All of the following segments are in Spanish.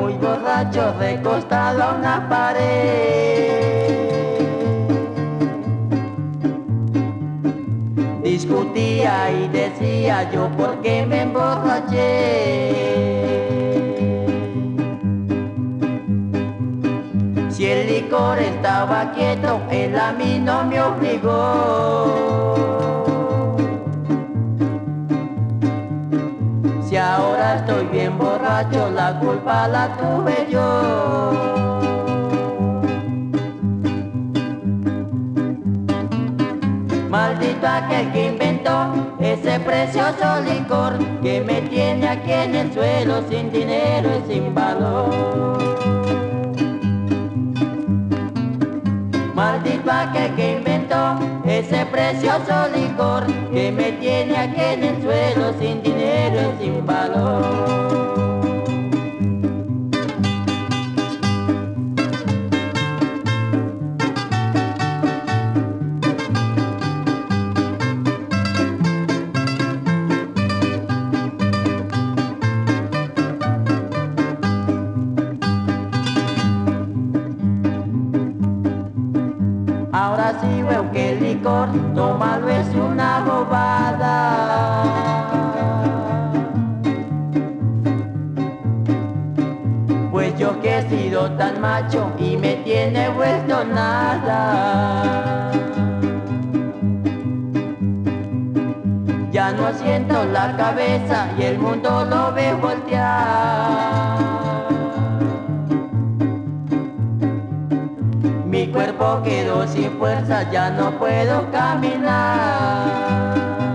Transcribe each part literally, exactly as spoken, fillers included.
muy borracho recostado a una pared. Discutía y decía yo por qué me emborraché. Si el licor estaba quieto, él a mí no me obligó. Si ahora estoy bien borracho, la culpa la tuve yo. Maldito aquel que inventó ese precioso licor que me tiene aquí en el suelo sin dinero y sin valor. Maldito aquel que inventó ese precioso licor que me tiene aquí en el suelo sin dinero y sin valor. Ahora sí veo que el licor tomarlo es una bobada. Pues yo que he sido tan macho y me tiene vuelto nada. Ya no siento la cabeza y el mundo lo ve voltear. Mi cuerpo quedó sin fuerza, ya no puedo caminar.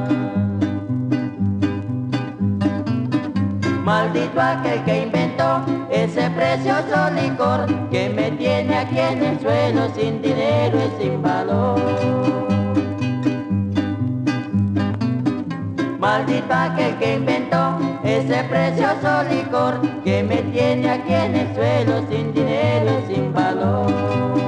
Maldito aquel que inventó ese precioso licor que me tiene aquí en el suelo sin dinero y sin valor. Maldito aquel que inventó ese precioso licor que me tiene aquí en el suelo sin dinero y sin valor.